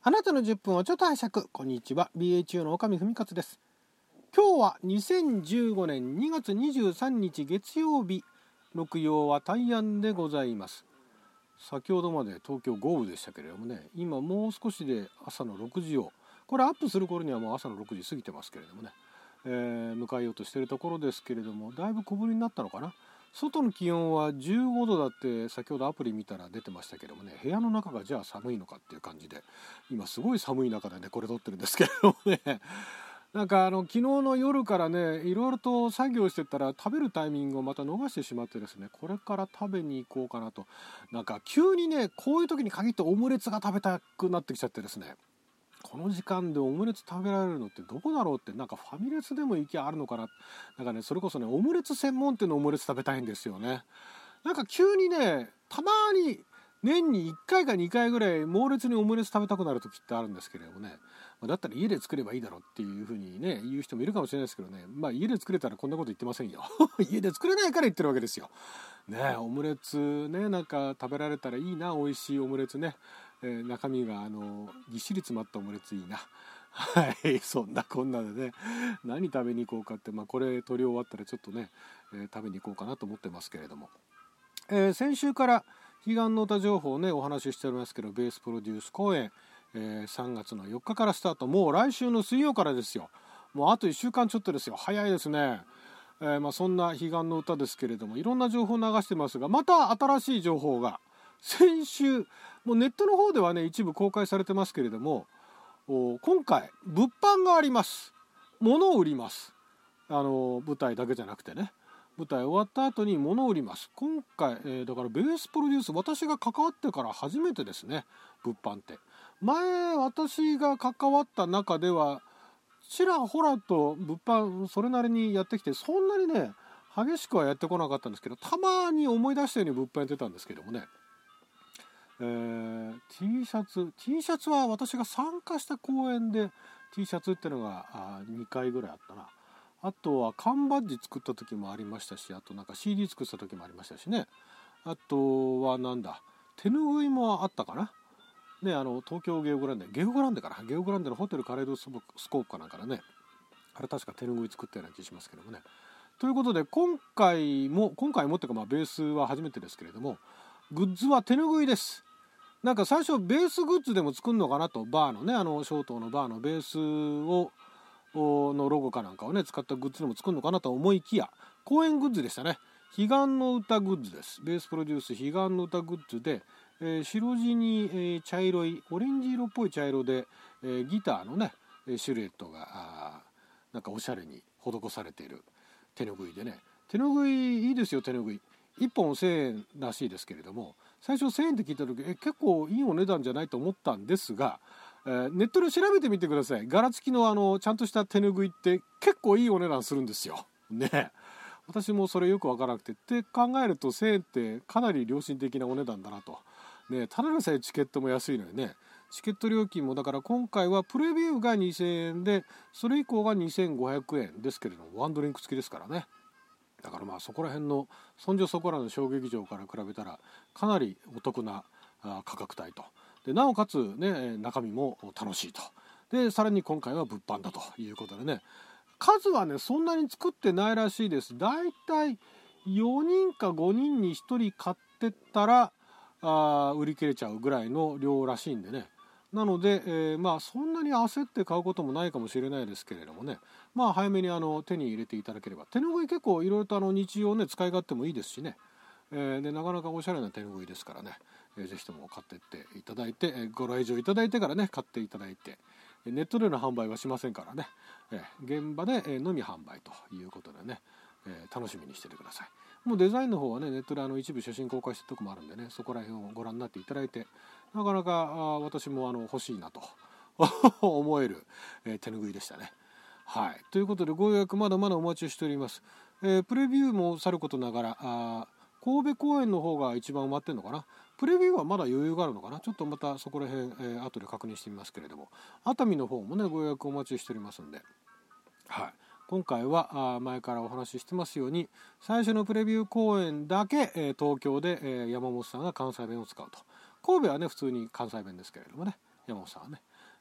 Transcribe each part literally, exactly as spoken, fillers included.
あなたのじゅっぷんをちょっと拝借。こんにちは、 ビーエイチユー の岡見文勝です。今日はにせんじゅうごねんにがつにじゅうさんにち月曜日、六曜は大安でございます。先ほどまで東京豪雨でしたけれどもね、今もう少しで朝のろくじを、これアップする頃にはもう朝のろくじ過ぎてますけれどもね、えー、迎えようとしているところですけれども、だいぶ小降りになったのかな。外の気温はじゅうごどだって先ほどアプリ見たら出てましたけどもね、部屋の中がじゃあ寒いのかっていう感じで、今すごい寒い中でねこれ撮ってるんですけれどもね、なんかあの昨日の夜からねいろいろと作業してたら食べるタイミングをまた逃してしまってですね、これから食べに行こうかなと。なんか急にねこういう時に限ってオムレツが食べたくなってきちゃってですね、この時間でオムレツ食べられるのってどこだろうって、なんかファミレスでも行きあるのかな。なんかねそれこそねオムレツ専門店のオムレツ食べたいんですよね。なんか急にねたまに年にいっかいかにかいぐらい猛烈にオムレツ食べたくなる時ってあるんですけれどもね、だったら家で作ればいいだろうっていう風にね言う人もいるかもしれないですけどね、まあ家で作れたらこんなこと言ってませんよ家で作れないから言ってるわけですよね。オムレツね、なんか食べられたらいいな、美味しいオムレツね、えー、中身があのぎっしり詰まったオムレツいいなはい、そんなこんなでね、何食べに行こうかって、まあこれ撮り終わったらちょっとね、えー、食べに行こうかなと思ってますけれども、えー、先週から彼岸の歌情報をねお話ししておりますけど、ベースプロデュース公演、えー、さんがつのよっかからスタート。もう来週の水曜からですよ。もうあといっしゅうかんちょっとですよ。早いですね。えーまあ、そんな彼岸の歌ですけれども、いろんな情報を流してますが、また新しい情報が先週もうネットの方ではね一部公開されてますけれども、今回物販があります。物を売ります。あの舞台だけじゃなくてね、舞台終わった後に物を売ります。今回、えー、だからベースプロデュース、私が関わってから初めてですね、物販って。前私が関わった中ではちらほらと物販それなりにやってきて、そんなにね激しくはやってこなかったんですけど、たまに思い出したように物販やってたんですけどもね、えー、T シャツ T シャツは私が参加した公演で T シャツっていうのがあにかいぐらいあったな。あとは缶バッジ作った時もありましたし、あとなんか シーディー 作った時もありましたしね。あとはなんだ手ぬぐいもあったかなね。あの東京ゲオグランデゲオグランデかなゲオグランデのホテルカレドスコープかなんかでね、あれ確か手ぬぐい作ったような気しますけどもね。ということで今回も今回もっていうかまあベースは初めてですけれども、グッズは手ぬぐいです。なんか最初ベースグッズでも作るのかなと、バーのねあのショートのバーのベースをのロゴかなんかをね使ったグッズでも作るのかなと思いきや、公演グッズでしたね。彼岸の歌グッズです。ベースプロデュース彼岸の歌グッズで、えー、白地に、えー、茶色いオレンジ色っぽい茶色で、えー、ギターのねシルエットがなんかおしゃれに施されている手ぬぐいでね、手ぬぐいいいですよ。手ぬぐいいっぽんせんえんらしいですけれども、最初せんえんって聞いた時え結構いいお値段じゃないと思ったんですが、えー、ネットで調べてみてください。柄付きのあのちゃんとした手ぬぐいって結構いいお値段するんですよね。私もそれよく分からなくてって考えるとせんえんってかなり良心的なお値段だなとね。ただでさえチケットも安いのにね、チケット料金もだから今回はプレビューがにせんえんで、それ以降がにせんごひゃくえんですけれども、ワンドリンク付きですからね。だからまあそこら辺のそんじょそこらの小劇場から比べたらかなりお得な価格帯と、でなおかつね中身も楽しいと、でさらに今回は物販だということでね、数はねそんなに作ってないらしいです。だいたいよにんかごにんにひとり買ってったらあ売り切れちゃうぐらいの量らしいんでね。なので、えー、まあそんなに焦って買うこともないかもしれないですけれどもね、まあ早めにあの手に入れていただければ。手ぬぐい結構いろいろとあの日常ね使い勝手もいいですしね、えー、でなかなかおしゃれな手ぬぐいですからね、えー、ぜひとも買ってっていただいて、えー、ご来場いただいてからね買っていただいて、ネットでの販売はしませんからね、えー、現場で、えー、のみ販売ということでね、えー、楽しみにしててください。もうデザインの方はねネットであの一部写真公開してるとこもあるんでね、そこら辺をご覧になっていただいて、なかなかあ私もあの欲しいなと思える、えー、手ぬぐいでしたね。はい、ということでご予約まだまだお待ちしております。えー、プレビューもさることながらあ神戸公演の方が一番埋まってるのかな。プレビューはまだ余裕があるのかな。ちょっとまたそこら辺、えー、後で確認してみますけれども、熱海の方もねご予約お待ちしておりますんで、はい、今回は前からお話ししてますように最初のプレビュー公演だけ、えー、東京で、えー、山本さんが関西弁を使うと。神戸はね普通に関西弁ですけれどもね、山本さんはね、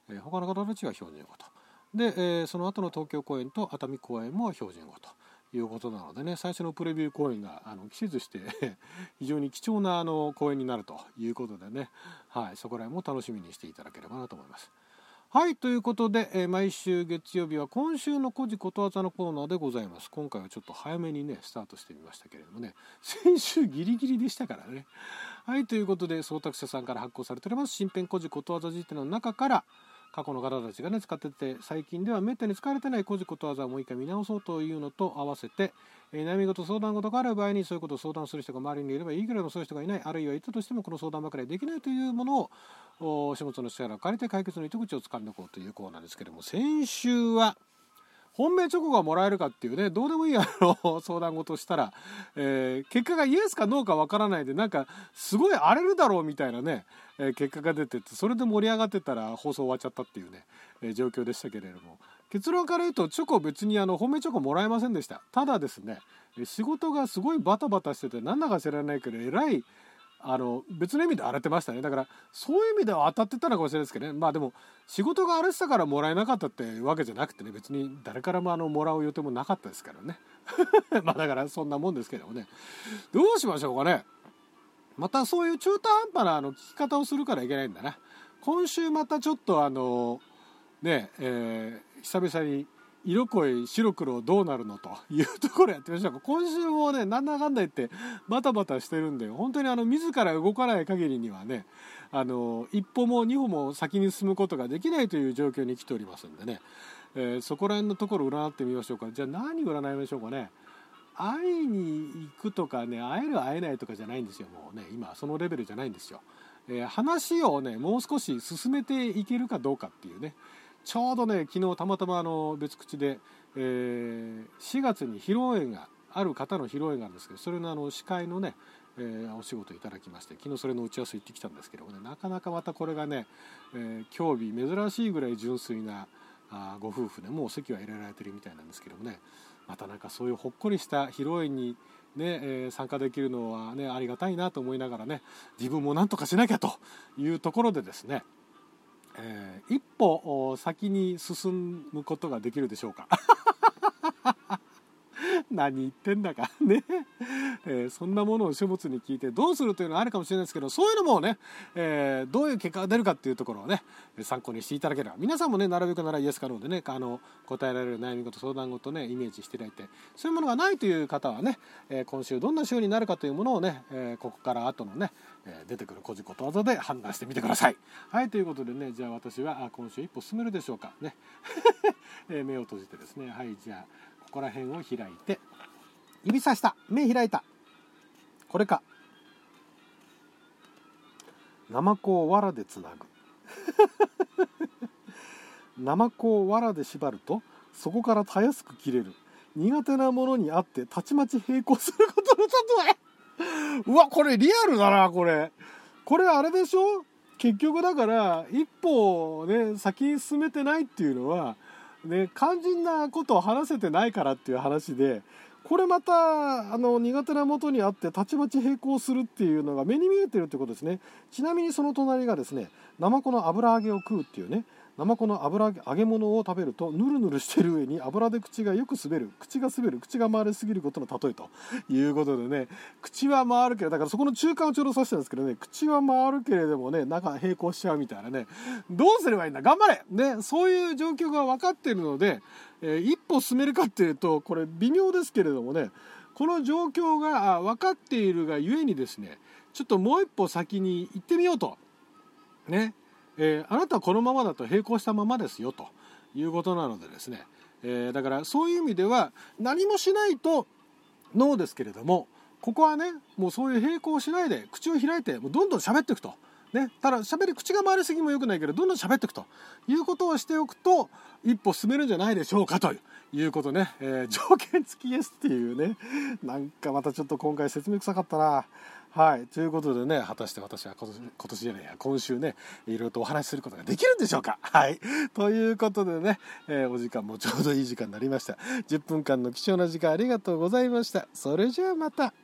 えー、他の方たちは標準語とで、えー、その後の東京公演と熱海公演も標準語ということなのでね、最初のプレビュー公演があの季節して非常に貴重なあの公演になるということでね、はい、そこら辺も楽しみにしていただければなと思います。はい、ということで、えー、毎週月曜日は今週の古事ことわざのコーナーでございます。今回はちょっと早めにねスタートしてみましたけれどもね、先週ギリギリでしたからね。はい、ということで創作者さんから発行されております新編古事ことわざ辞典の中から過去の方たちがね使ってて最近ではめったに使われてない古事ことわざをもう一回見直そうというのと合わせて、えー、悩み事相談事がある場合にそういうことを相談する人が周りにいればいいけれどもそういう人がいない、あるいはいたとしてもこの相談ばかりはできないというものを書物の力を借りて解決の糸口をつかんでいこうというコーナーですけれども、先週は本命チョコがもらえるかっていうね、どうでもいいあの相談事をしたら、えー、結果がイエスかノーかわからないでなんかすごい荒れるだろうみたいなね、えー、結果が出ててそれで盛り上がってたら放送終わっちゃったっていうね、えー、状況でしたけれども、結論から言うとチョコ別にあの本命チョコもらえませんでした。ただですね、仕事がすごいバタバタしててなんだか知らないけどえらいあの別の意味で荒れてましたね。だからそういう意味では当たってたのかもしれないですけどね。まあでも仕事が荒れてたからもらえなかったってわけじゃなくてね、別に誰からもあのもらう予定もなかったですからねまあだからそんなもんですけどもね、どうしましょうかね。またそういう中途半端なあの聞き方をするからいけないんだな。今週またちょっとあのねえー、久々に色恋白黒どうなるのというところやってみましょうか。今週もねなんだかんだ言ってバタバタしてるんで、本当にあの自ら動かない限りにはねあの一歩も二歩も先に進むことができないという状況に来ておりますんでね、えー、そこら辺のところを占ってみましょうか。じゃあ何占いましょうかね。会いに行くとかね、会える会えないとかじゃないんですよ。もうね今そのレベルじゃないんですよ。えー、話をねもう少し進めていけるかどうかっていうね。ちょうどね昨日たまたまあの別口で、えー、しがつに披露宴がある方の披露宴があるんですけど、それのあの司会のね、えー、お仕事いただきまして、昨日それの打ち合わせ行ってきたんですけどもね、なかなかまたこれがね、えー、興味珍しいぐらい純粋なあご夫婦で、もう席は入れられてるみたいなんですけどもね、またなんかそういうほっこりした披露宴にね、えー、参加できるのはねありがたいなと思いながらね、自分もなんとかしなきゃというところでですね、えー、一歩先に進むことができるでしょうか何言ってんだかね、えー、そんなものを書物に聞いてどうするというのはあるかもしれないですけど、そういうのもね、えー、どういう結果が出るかっていうところをね参考にしていただければ、皆さんもねなるべくならイエスかノーでねあの答えられる悩み事相談事ねイメージしていただいて、そういうものがないという方はね、えー、今週どんな週になるかというものをね、えー、ここから後のね、えー、出てくる古事ことわざで判断してみてください。はい、ということでね、じゃあ私は今週一歩進めるでしょうかね、えー、目を閉じてですね、はい、じゃあここら辺を開いて指さした、目開いた、これか。ナマコを藁でつなぐナマコを藁で縛るとそこからたやすく切れる、苦手なものにあってたちまち並行することの例えうわこれリアルだな。これこれあれでしょ、結局だから一歩ね先に進めてないっていうのはね、肝心なことを話せてないからっていう話で、これまたあの苦手なもとにあってたちまち並行するっていうのが目に見えてるってことですね。ちなみにその隣がですね、ナマコの油揚げを食うっていうね、ナマコの油揚げ揚げ物を食べるとヌルヌルしてる上に油で口がよく滑る、口が滑る、口が回りすぎることの例えということでね、口は回るけど、だからそこの中間をちょうど指してるんですけどね、口は回るけれどもね中並行しちゃうみたいなね、どうすればいいんだ頑張れね、そういう状況が分かっているので、えー、一歩進めるかっていうとこれ微妙ですけれどもね、この状況が分かっているがゆえにですね、ちょっともう一歩先に行ってみようとね、えー、あなたはこのままだと並行したままですよということなのでですね、えー、だからそういう意味では何もしないとノーですけれども、ここはねもうそういう並行しないで口を開いてもうどんどん喋っていくとね、ただ喋り口が回りすぎも良くないけどどんどん喋っていくということをしておくと一歩進めるんじゃないでしょうかということね、えー、条件付きイエスっていうね、なんかまたちょっと今回説明臭かったな。はい、ということでね、果たして私は今年、今年じゃないや今週ねいろいろとお話しすることができるんでしょうか。はいということでね、えー、お時間もちょうどいい時間になりました。じゅっぷんかんの貴重な時間ありがとうございました。それじゃあまた。